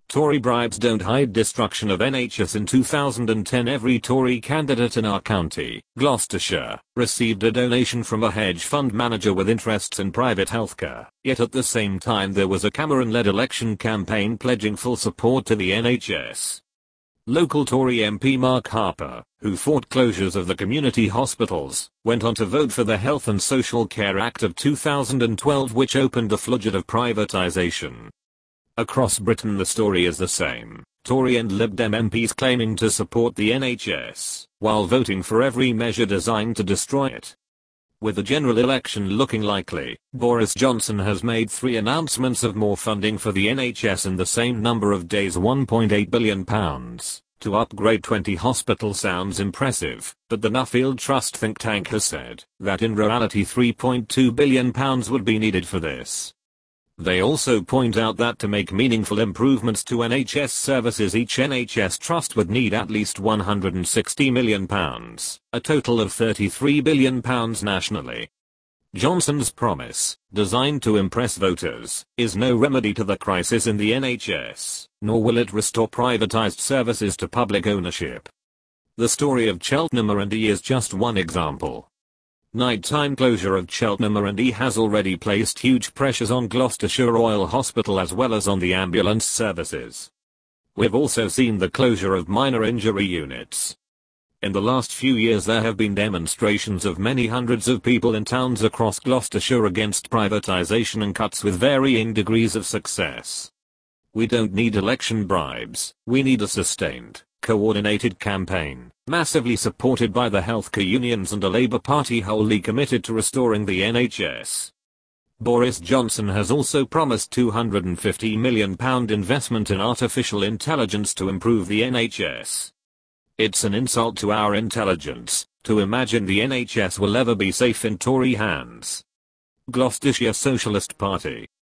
Tory bribes don't hide destruction of NHS. In 2010, every Tory candidate in our county, Gloucestershire, received a donation from a hedge fund manager with interests in private healthcare. Yet at the same time there was a Cameron-led election campaign pledging full support to the NHS. Local Tory MP Mark Harper, who fought closures of the community hospitals, went on to vote for the Health and Social Care Act of 2012, which opened the floodgate of privatisation. Across Britain the story is the same, Tory and Lib Dem MPs claiming to support the NHS, while voting for every measure designed to destroy it. With the general election looking likely, Boris Johnson has made 3 announcements of more funding for the NHS in the same number of days. £1.8 billion to upgrade 20 hospitals sounds impressive, but the Nuffield Trust think tank has said that in reality £3.2 billion would be needed for this. They also point out that to make meaningful improvements to NHS services, each NHS trust would need at least £160 million, a total of £33 billion nationally. Johnson's promise, designed to impress voters, is no remedy to the crisis in the NHS, nor will it restore privatised services to public ownership. The story of Cheltenham R&E is just one example. Nighttime closure of Cheltenham R&E has already placed huge pressures on Gloucestershire Royal Hospital as well as on the ambulance services. We've also seen the closure of minor injury units. In the last few years there have been demonstrations of many hundreds of people in towns across Gloucestershire against privatisation and cuts with varying degrees of success. We don't need election bribes, we need a sustained, coordinated campaign, massively supported by the healthcare unions and a Labour Party wholly committed to restoring the NHS. Boris Johnson has also promised £250 million investment in artificial intelligence to improve the NHS. It's an insult to our intelligence to imagine the NHS will ever be safe in Tory hands. Gloucestershire Socialist Party.